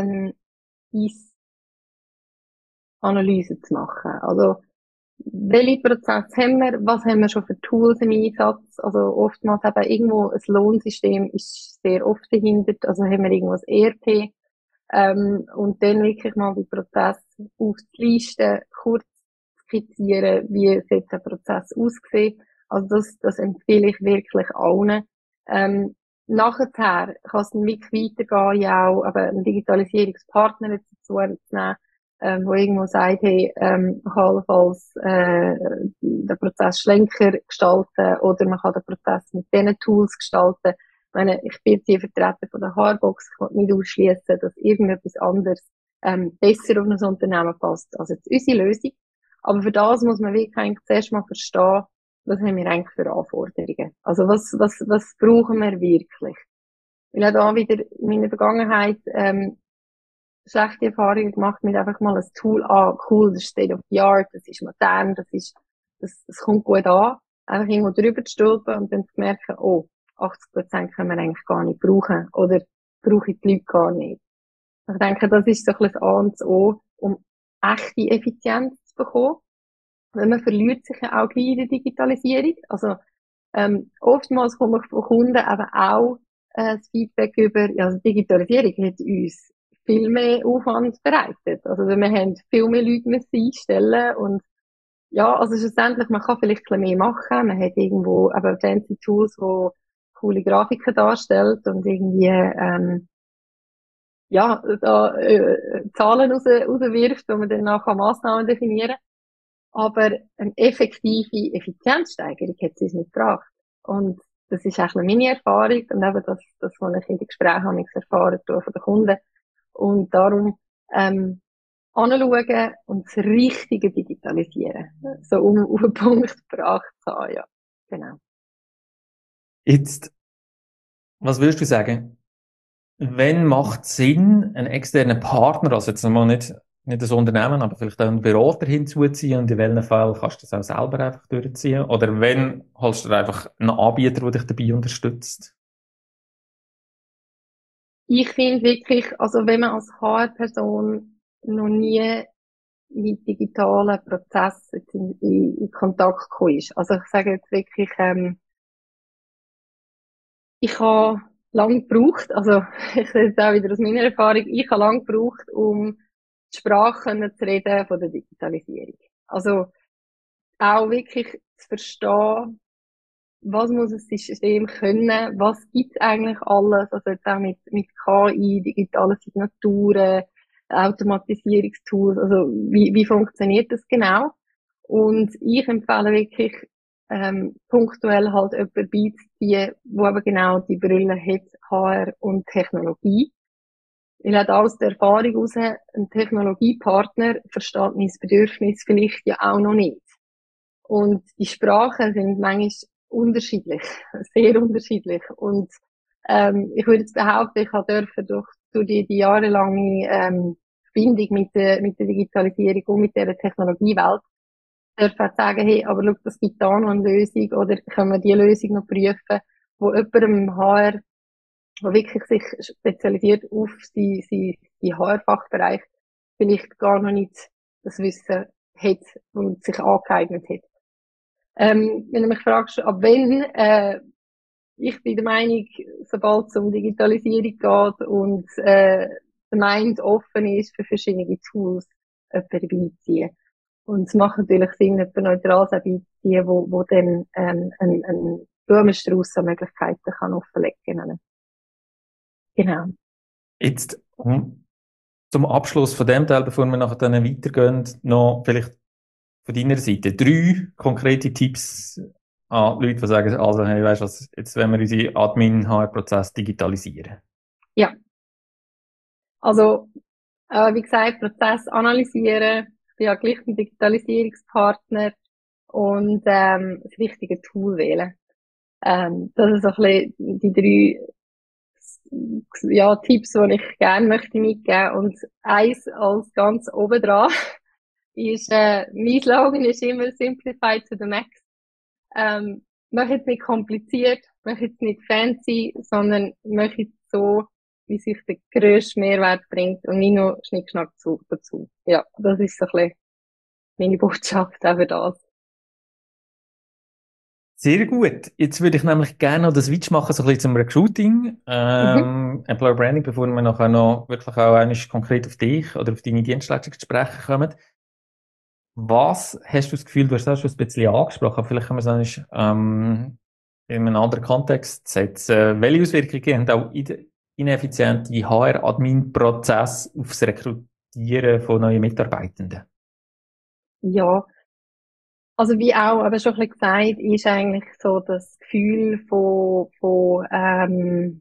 Speaker 2: Ist-Analyse zu machen. Also, welche Prozesse haben wir? Was haben wir schon für Tools im Einsatz? Also, oftmals eben irgendwo ein Lohnsystem ist sehr oft verhindert. Also, haben wir irgendwo ein ERP? Und dann wirklich mal die Prozesse aufzulisten, kurz skizzieren, wie sollte der Prozess aussehen. Also das empfehle ich wirklich allen. Nachher kann es dann wirklich weitergehen, ja auch aber einen Digitalisierungspartner jetzt dazu zu nehmen, wo irgendwo sagt, hey, allenfalls den Prozess schlanker gestalten oder man kann den Prozess mit diesen Tools gestalten. Ich meine, ich bin jetzt hier Vertreter von der Haarbox, ich kann nicht ausschließen, dass irgendetwas anderes besser auf ein Unternehmen passt als jetzt unsere Lösung. Aber für das muss man wirklich eigentlich zuerst mal verstehen, was haben wir eigentlich für Anforderungen. Also was brauchen wir wirklich? Ich habe da wieder in meiner Vergangenheit schlechte Erfahrungen gemacht mit einfach mal ein Tool cool, das ist State of the Art, das ist modern, das kommt gut an. Einfach irgendwo drüber zu stülpen und dann zu merken, oh, 80% können wir eigentlich gar nicht brauchen oder brauche ich die Leute gar nicht. Ich denke, das ist so ein bisschen das A und das O, um echte Effizienz zu bekommen. Weil man verliert sich ja auch gleich in der Digitalisierung. Also, oftmals komme ich von Kunden eben auch das Feedback über, ja, also Digitalisierung hat uns viel mehr Aufwand bereitet. Also, wir haben viel mehr Leute müssen einstellen und ja, also schlussendlich, man kann vielleicht ein bisschen mehr machen. Man hat irgendwo eben fancy Tools, wo coole Grafiken darstellt und irgendwie, ja, da, Zahlen rauswirft, wo man dann nachher Massnahmen definieren. Aber eine effektive Effizienzsteigerung hat es uns nicht gebracht. Und das ist eigentlich meine Erfahrung und eben das was ich in den Gesprächen habe ich erfahren von den Kunden. Und darum, anschauen und das Richtige digitalisieren. So auf den Punkt gebracht zu haben, ja. Genau.
Speaker 1: Jetzt, was würdest du sagen? Wenn macht Sinn, einen externen Partner, also jetzt mal nicht das Unternehmen, aber vielleicht auch einen Berater hinzuziehen und in welchem Fall kannst du das auch selber einfach durchziehen? Oder wenn holst du dir einfach einen Anbieter, der dich dabei unterstützt?
Speaker 2: Ich finde wirklich, also wenn man als HR-Person noch nie mit digitalen Prozessen jetzt in Kontakt gekommen ist. Also ich sage jetzt wirklich, ich habe lange gebraucht, also ich sehe jetzt auch wieder aus meiner Erfahrung, ich habe lange gebraucht, um die Sprache zu reden von der Digitalisierung. Also auch wirklich zu verstehen, was muss ein System können, was gibt's eigentlich alles, also jetzt auch mit KI, digitalen Signaturen, Automatisierungstools, also wie funktioniert das genau? Und ich empfehle wirklich, punktuell halt jemanden beizuziehen, wo aber genau die Brille hat, HR und Technologie. Ich habe aus der Erfahrung heraus, ein Technologiepartner versteht mein Bedürfnis vielleicht ja auch noch nicht. Und die Sprachen sind manchmal unterschiedlich, sehr unterschiedlich. Und ich würde jetzt behaupten, ich habe durch die jahrelange Verbindung mit der Digitalisierung und mit der Technologiewelt dürfen auch sagen, hey, aber schau, das gibt da noch eine Lösung oder können wir die Lösung noch prüfen, wo jemandem im HR, der wirklich sich spezialisiert auf die HR-Fachbereich, vielleicht gar noch nicht das Wissen hat und sich angeeignet hat. Wenn du mich fragst, ab wann, ich bin der Meinung, sobald es um Digitalisierung geht und der Mind offen ist für verschiedene Tools, jemanden beiziehen. Und es macht natürlich Sinn, jemanden neutral beiziehen, wo dann ein Blumenstrauß an Möglichkeiten kann offenlegen kann. Genau.
Speaker 1: Jetzt, zum Abschluss von dem Teil, bevor wir nachher dann weitergehen, noch vielleicht von deiner Seite 3 konkrete Tipps an Leute, die sagen, also, hey, weißt du was, jetzt wollen wir unsere Admin-HR-Prozess digitalisieren.
Speaker 2: Ja. Also, wie gesagt, Prozess analysieren. Ich bin ja gleich ein Digitalisierungspartner und das richtige Tool wählen. Das ist so ein bisschen die drei ja, Tipps, die ich gerne möchte mitgeben. Und eins als ganz obendran ist, mein Slogan ist immer Simplify to the Max. Mach jetzt nicht kompliziert, mach jetzt nicht fancy, sondern mach jetzt so, wie sich der grösste Mehrwert bringt und nicht nur Schnickschnack dazu. Ja, das ist so ein bisschen meine Botschaft auch für das.
Speaker 1: Sehr gut. Jetzt würde ich nämlich gerne noch den Switch machen, so ein bisschen zum Recruiting,
Speaker 2: Mhm.
Speaker 1: Employer Branding, bevor wir nachher noch wirklich auch einmal konkret auf dich oder auf deine Dienstleistung zu sprechen kommen. Was hast du das Gefühl, du hast das schon ein bisschen angesprochen, aber vielleicht können wir es in einem anderen Kontext setzen. Welche Auswirkungen haben auch ineffiziente HR-Admin-Prozesse auf das Rekrutieren von neuen Mitarbeitenden?
Speaker 2: Ja, also wie auch aber schon ein bisschen gesagt, ist eigentlich so das Gefühl von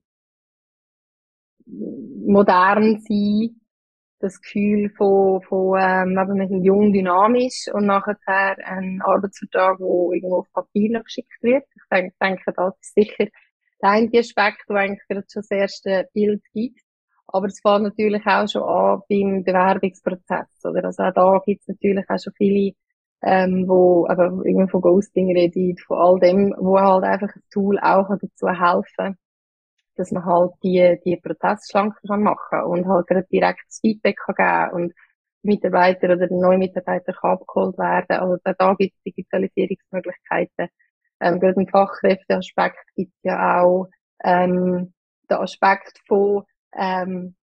Speaker 2: modern sein, das Gefühl eben wir sind jung, dynamisch und nachher ein Arbeitsvertrag, der irgendwo auf Papier noch geschickt wird. Ich denke, das ist sicher der eine Aspekt, der eigentlich gerade schon das erste Bild gibt. Aber es fängt natürlich auch schon an beim Bewerbungsprozess, oder? Also auch da gibt es natürlich auch schon viele, wo eben irgendwie von Ghosting reden, von all dem, wo halt einfach ein Tool auch dazu helfen, dass man halt die Prozesse schlanker kann machen und halt gerade direktes Feedback kann geben und Mitarbeiter oder der neue Mitarbeiter kann abgeholt werden. Also da gibt es Digitalisierungsmöglichkeiten. Gerade im Fachkräfteaspekt gibt es ja auch den Aspekt von ähm,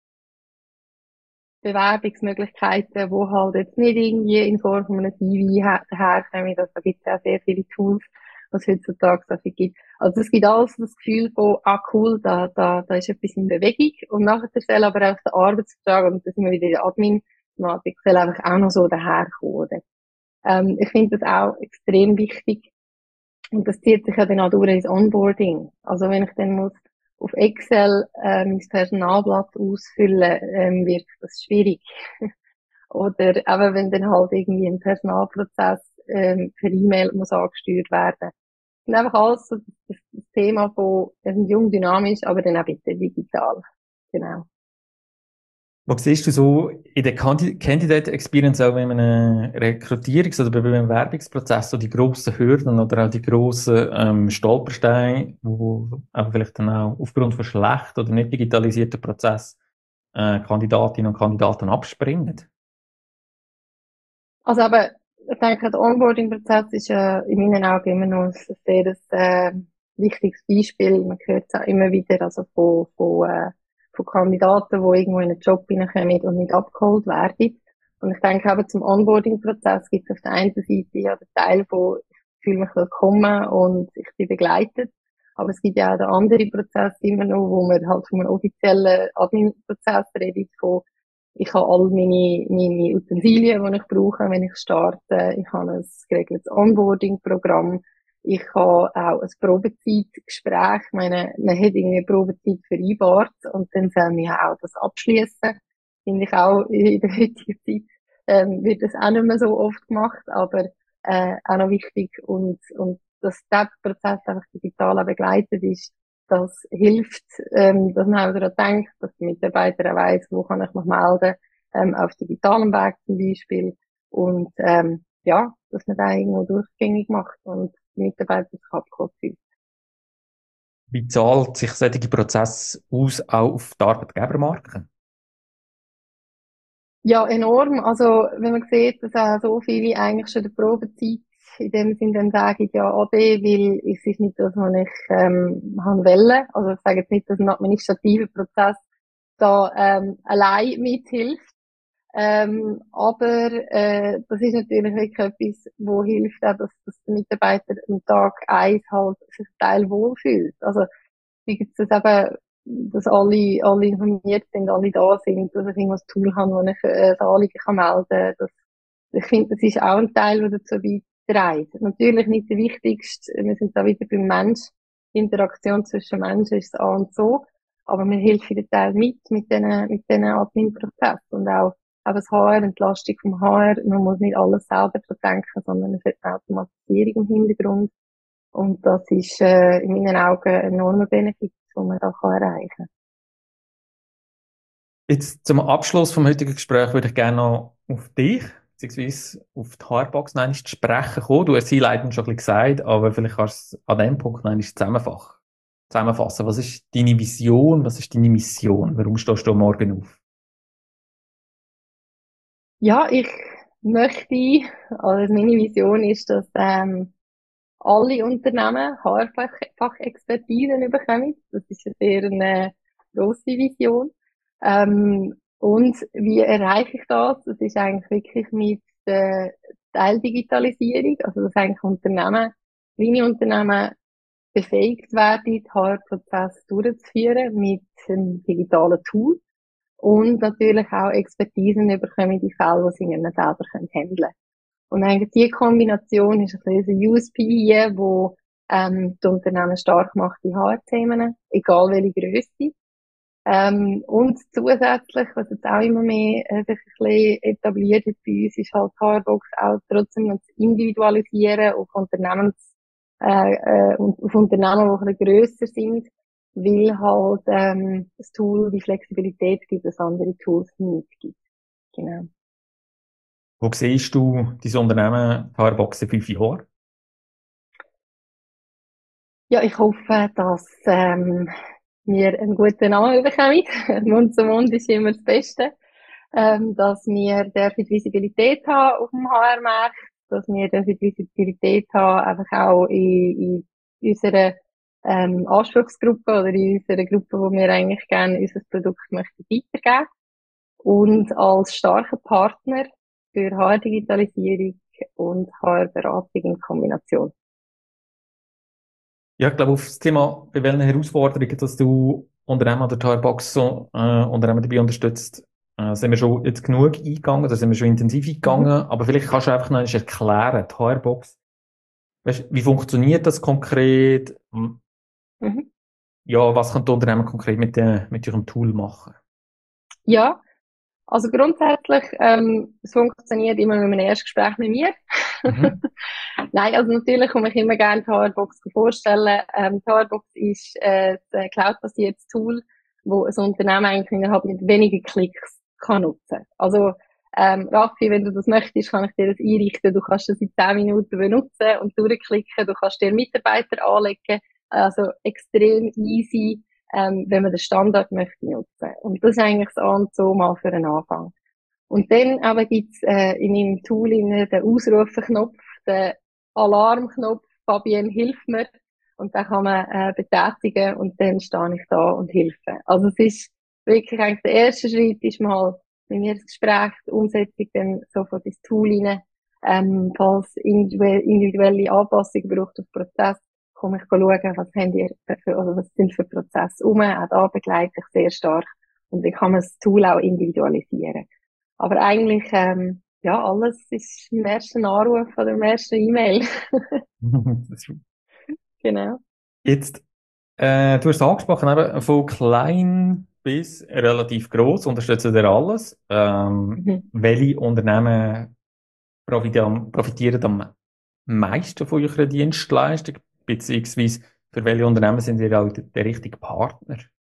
Speaker 2: Bewerbungsmöglichkeiten, wo halt jetzt nicht irgendwie in Form von einem CV daherkommen. Also da gibt es ja sehr viele Tools, was es heutzutage so viel gibt. Also es gibt alles das Gefühl von, cool, da ist etwas in Bewegung. Und nachher soll aber auch der Arbeitsvertrag, und das sind wir wieder in der Admin-Thematik, soll einfach auch noch so daherkommen, oder? Ich finde das auch extrem wichtig. Und das zieht sich ja dann auch durch ins Onboarding. Also wenn ich dann muss auf Excel mein Personalblatt ausfüllen, wird das schwierig. Oder eben wenn dann halt irgendwie ein Personalprozess per E-Mail muss angesteuert werden. Und einfach alles so das Thema von jung, dynamisch, aber dann auch bitte digital. Genau.
Speaker 1: Wo siehst du so in der Candidate Experience auch in einem Rekrutierungs- oder Bewerbungsprozess so die grossen Hürden oder auch die grossen Stolpersteine, wo auch vielleicht dann auch aufgrund von schlecht oder nicht digitalisierten Prozess Kandidatinnen und Kandidaten abspringen?
Speaker 2: Also aber ich denke, der Onboarding-Prozess ist in meinen Augen immer noch ein sehr wichtiges Beispiel. Man hört es auch immer wieder also von Kandidaten, die irgendwo in einen Job hineinkommen und nicht abgeholt werden. Und ich denke eben zum Onboarding-Prozess gibt es auf der einen Seite ja den Teil, wo ich fühle mich willkommen und ich bin begleitet. Aber es gibt ja auch den anderen Prozess immer noch, wo man halt von einem offiziellen Admin-Prozess redet, von ich habe all meine Utensilien, die ich brauche, wenn ich starte. Ich habe ein geregeltes Onboarding-Programm. Ich habe auch ein Probezeitgespräch. Ich meine, man hat irgendwie eine Probezeit vereinbart und dann soll man ja auch das abschließen. Finde ich auch in der heutigen Zeit wird das auch nicht mehr so oft gemacht, aber auch noch wichtig und dass der Prozess einfach digital auch begleitet ist, das hilft, dass man auch daran denkt, dass der Mitarbeiter auch weiss, wo kann ich mich melden, auf digitalem Weg zum Beispiel. Und ja, dass man da irgendwo durchgängig macht und die Mitarbeiter sich abgeholt fühlt.
Speaker 1: Wie zahlt sich solche Prozesse aus, auch auf die Arbeitgebermarke?
Speaker 2: Ja, enorm. Also, wenn man sieht, dass auch so viele eigentlich schon der Probezeit in dem Sinne dann sagen, ja, Ade, weil es ist nicht, dass man nicht, haben wollen. Also, ich sage jetzt nicht, dass ein administrativer Prozess da, allein mithilft. Aber das ist natürlich wirklich etwas, wo hilft auch, dass der Mitarbeiter am Tag eins halt sich Teil wohlfühlt. Also wie gibt es das eben, dass alle informiert sind, alle da sind, dass ich irgendwas Tool habe, wo ich das Anliegen kann melden kann. Ich finde, das ist auch ein Teil, der dazu beiträgt. Natürlich nicht der wichtigste, wir sind da wieder beim Mensch. Die Interaktion zwischen Menschen ist das A und so. aber wir helfen den Teil mit diesen Admin-Prozessen und auch das HR, Entlastung vom HR. Man muss nicht alles selber denken, sondern es hat eine Automatisierung im Hintergrund. Und das ist in meinen Augen ein enormer Benefit, den man da erreichen kann.
Speaker 1: Jetzt zum Abschluss vom heutigen Gespräch würde ich gerne noch auf dich, beziehungsweise auf die Haarbox noch einmal zu sprechen kommen. Du hast sie leider schon ein bisschen gesagt, aber vielleicht kannst du es an dem Punkt noch einmal zusammenfassen. Was ist deine Vision? Was ist deine Mission? Warum stehst du am Morgen auf?
Speaker 2: Ja, ich möchte, also meine Vision ist, dass alle Unternehmen Haarfachexpertisen bekommen. Das ist eine sehr grosse Vision. Und wie erreiche ich das? Das ist eigentlich wirklich mit der Teildigitalisierung, also dass eigentlich Unternehmen, kleine Unternehmen befähigt werden, den HR-Prozess durchzuführen mit einem digitalen Tool und natürlich auch Expertisen bekommen, die Fälle, die sie nicht mehr selber handeln können. Und eigentlich die Kombination ist ein bisschen ein USP hier, wo die Unternehmen stark macht in HR-Themen, egal welche Grösse. Und zusätzlich, was jetzt auch immer mehr sich ein bisschen etabliert hat bei uns, ist halt HRbox auch trotzdem noch zu individualisieren auf auf Unternehmen, die ein bisschen grösser sind, weil halt das Tool die Flexibilität gibt, dass andere Tools nicht gibt. Genau.
Speaker 1: Wo siehst du dein Unternehmen Haarbox in 5 Jahren?
Speaker 2: Ja, ich hoffe, dass wir einen guten Namen bekommen. Mund zu Mund ist immer das Beste. Dass wir dürfen Visibilität haben auf dem HR-Markt, dass wir dürfen Visibilität haben, einfach auch in unserer Anspruchsgruppe oder in unserer Gruppe, wo wir eigentlich gerne unser Produkt möchten weitergeben. Und als starker Partner für HR-Digitalisierung und HR-Beratung in Kombination.
Speaker 1: Ja, ich glaube, auf das Thema, bei welchen Herausforderungen, dass du Unternehmen oder die Haarbox so, Unternehmen dabei unterstützt, sind wir schon jetzt genug eingegangen, da sind wir schon intensiv eingegangen, aber vielleicht kannst du einfach noch einmal erklären, die Haarbox, weißt, wie funktioniert das konkret?
Speaker 2: Mhm.
Speaker 1: Ja, was können die Unternehmen konkret mit ihrem Tool machen?
Speaker 2: Ja, also grundsätzlich, es funktioniert immer mit einem Erstgespräch mit mir.
Speaker 1: Mhm.
Speaker 2: Nein, also natürlich komme ich immer gerne die HRbox vorstellen. Die HRbox ist ein cloud-basiertes Tool, wo ein Unternehmen eigentlich innerhalb mit wenigen Klicks kann nutzen. Also Raffi, wenn du das möchtest, kann ich dir das einrichten. Du kannst das in 10 Minuten benutzen und durchklicken. Du kannst dir Mitarbeiter anlegen. Also extrem easy, wenn man den Standard möchte nutzen. Und das ist eigentlich das A und O mal für einen Anfang. Und dann aber gibt's in meinem Tool den Ausrufeknopf, den Alarmknopf, Fabienne, hilf mir. Und den kann man betätigen und dann stehe ich da und helfe. Also es ist wirklich eigentlich der erste Schritt ist mal mit mir das Gespräch, die Umsetzung dann sofort ins Tool rein. Falls individuelle Anpassungen braucht auf Prozess, komme ich schauen, was haben ihr oder was sind für Prozesse rum. Auch da begleite ich sehr stark. Und dann kann man das Tool auch individualisieren. Aber eigentlich, ja, alles ist im ersten Anruf oder im ersten E-Mail. Genau.
Speaker 1: Jetzt, du hast es angesprochen, eben, von klein bis relativ groß unterstützen ihr alles.
Speaker 2: Mhm.
Speaker 1: Welche Unternehmen profitieren am meisten von eurer Dienstleistung, beziehungsweise für welche Unternehmen sind ihr auch der richtige Partner?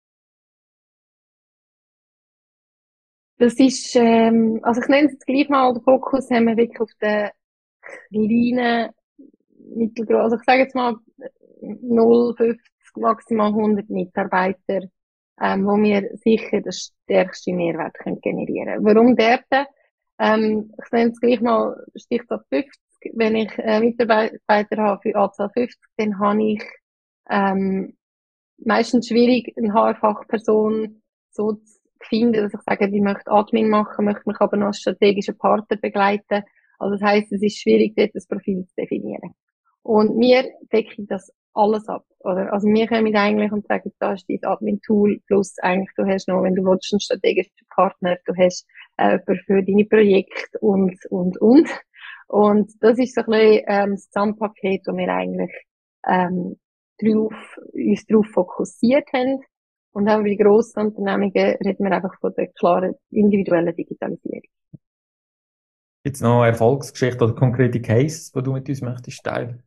Speaker 2: Das ist, also ich nenne es jetzt gleich mal, den Fokus haben wir wirklich auf den kleinen, mittelgroßen, also ich sage jetzt mal 0, 50, maximal 100 Mitarbeiter, wo wir sicher den stärksten Mehrwert können generieren. Warum dort? Ich nenne es gleich mal Stichwort 50. Wenn ich Mitarbeiter habe für Anzahl 50, dann habe ich meistens schwierig, eine HR-Fachperson so zu finden, dass ich sage, ich möchte Admin machen, möchte mich aber noch als strategischer Partner begleiten. Also das heisst, es ist schwierig, dort das Profil zu definieren. Und wir decken das alles ab, oder? Also wir kommen eigentlich und sagen, da ist dein Admin-Tool, plus eigentlich, du hast noch, wenn du willst, einen strategischen Partner, du hast jemanden für deine Projekte und. Und das ist so ein bisschen das Gesamtpaket, wo wir eigentlich uns darauf fokussiert haben. Und auch bei grossen Unternehmungen reden wir einfach von der klaren individuellen Digitalisierung.
Speaker 1: Jetzt noch Erfolgsgeschichte oder konkrete Cases, die du mit uns möchtest teilen?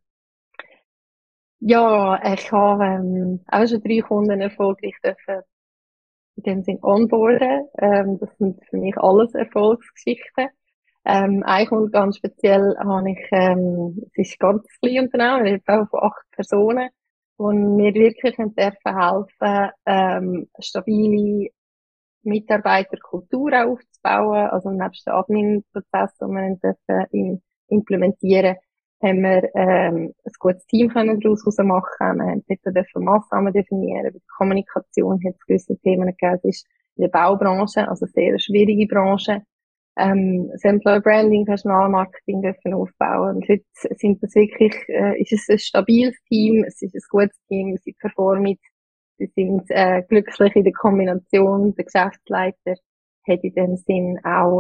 Speaker 2: Ja, ich habe auch schon 3 Kunden erfolgreich dürfen in dem Sinn onboarden. Das sind für mich alles Erfolgsgeschichten. Ein Kunde ganz speziell habe ich, es ist ein ganz kleines Unternehmen, wir sind auch von 8 Personen, wo mir wirklich dürfen helfen, stabile Mitarbeiterkultur auch aufzubauen. Also nebst den Admin-Prozess, den wir dürfen implementieren, haben wir ein gutes Team können daraus machen. Wir haben dort dürfen Massnahmen definieren. Bei der Kommunikation hat es gewisse Themen gegeben. Es ist in der Baubranche, also sehr eine schwierige Branche. Das Employer Branding, Personalmarketing dürfen aufbauen. Und heute sind das wirklich, ist es ein stabiles Team, es ist ein gutes Team, sie performen, sie sind glücklich in der Kombination. Der Geschäftsleiter hat in dem Sinn auch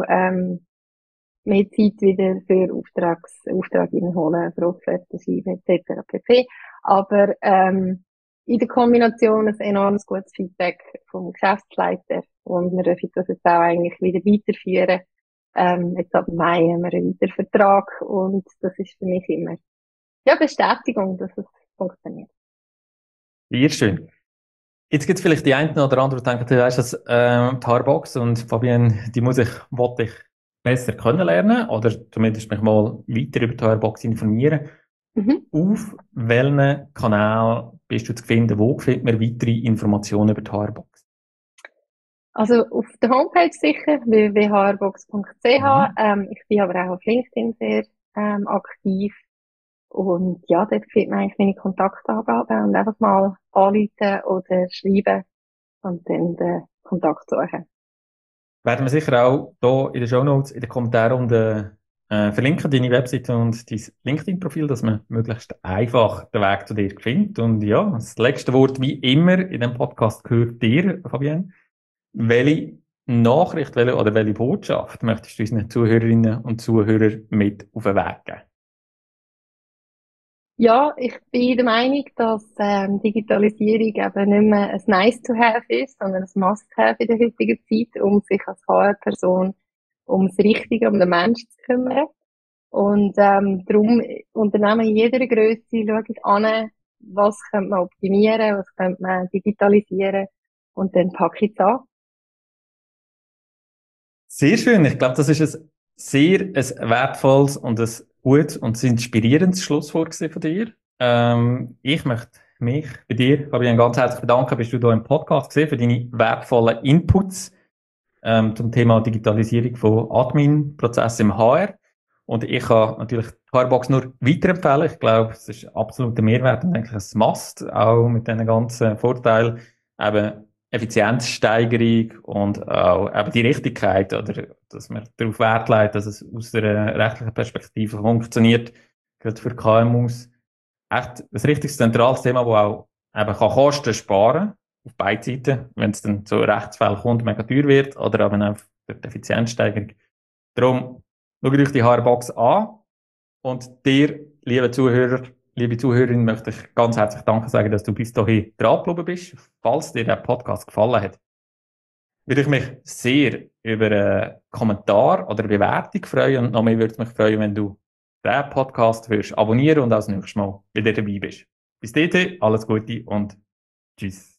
Speaker 2: mehr Zeit wieder für Auftrag einholen, für Offerten schreiben etc. pp. Aber in der Kombination ein enormes gutes Feedback vom Geschäftsleiter und wir dürfen das jetzt auch eigentlich wieder weiterführen. Jetzt ab Mai haben wir einen Weitervertrag und das ist für mich immer ja Bestätigung, dass es funktioniert.
Speaker 1: Sehr schön. Jetzt gibt es vielleicht die einen oder anderen, die denken, du weißt das, die Haarbox und Fabienne, wollte ich besser kennenlernen oder zumindest mich mal weiter über die Haarbox informieren.
Speaker 2: Mhm.
Speaker 1: Auf welchen Kanal bist du zu finden? Wo findet man weitere Informationen über die Haarbox?
Speaker 2: Also auf der Homepage sicher, www.haarbox.ch. Ich bin aber auch auf LinkedIn sehr aktiv. Und ja, dort findet man eigentlich meine Kontaktangaben und einfach mal anrufen oder schreiben und dann den Kontakt suchen.
Speaker 1: Werden wir sicher auch hier in den Shownotes, in den Kommentaren verlinken, deine Webseite und dein LinkedIn-Profil, dass man möglichst einfach den Weg zu dir findet. Und ja, das letzte Wort wie immer in dem Podcast gehört dir, Fabienne. Welche Nachricht oder welche Botschaft möchtest du unseren Zuhörerinnen und Zuhörern mit auf den Weg geben?
Speaker 2: Ja, ich bin der Meinung, dass Digitalisierung eben nicht mehr ein Nice-to-have ist, sondern ein Must-have in der heutigen Zeit, um sich als HR-Person ums Richtige, um den Menschen zu kümmern. Und darum Unternehmen in jeder Größe schauen an, was könnte man optimieren, was könnte man digitalisieren und dann packe ich es an.
Speaker 1: Sehr schön. Ich glaube, das ist ein wertvolles und ein gutes und ein inspirierendes Schlusswort von dir. Ich möchte mich bei dir, Fabian, ganz herzlich bedanken, bist du hier im Podcast gesehen für deine wertvollen Inputs zum Thema Digitalisierung von Admin-Prozessen im HR. Und ich kann natürlich die Haarbox nur weiterempfehlen. Ich glaube, es ist absolut ein Mehrwert und eigentlich ein Must, auch mit diesen ganzen Vorteilen. Eben Effizienzsteigerung und auch eben die Richtigkeit, oder dass man darauf Wert legt, dass es aus einer rechtlichen Perspektive funktioniert, gerade für KMUs. Echt ein richtig zentrales Thema, das auch eben kann Kosten sparen auf beiden Seiten, wenn es dann zu Rechtsfällen kommt, mega teuer wird, oder eben auch für die Effizienzsteigerung. Darum schaut euch die Haarbox an und dir, liebe Zuhörerin, möchte ich ganz herzlich Danke sagen, dass du bis dahin dran geblieben bist. Falls dir der Podcast gefallen hat, würde ich mich sehr über einen Kommentar oder eine Bewertung freuen und noch mehr würde es mich freuen, wenn du den Podcast würdest abonnieren und auch das nächste Mal wieder dabei bist. Bis dahin, alles Gute und tschüss.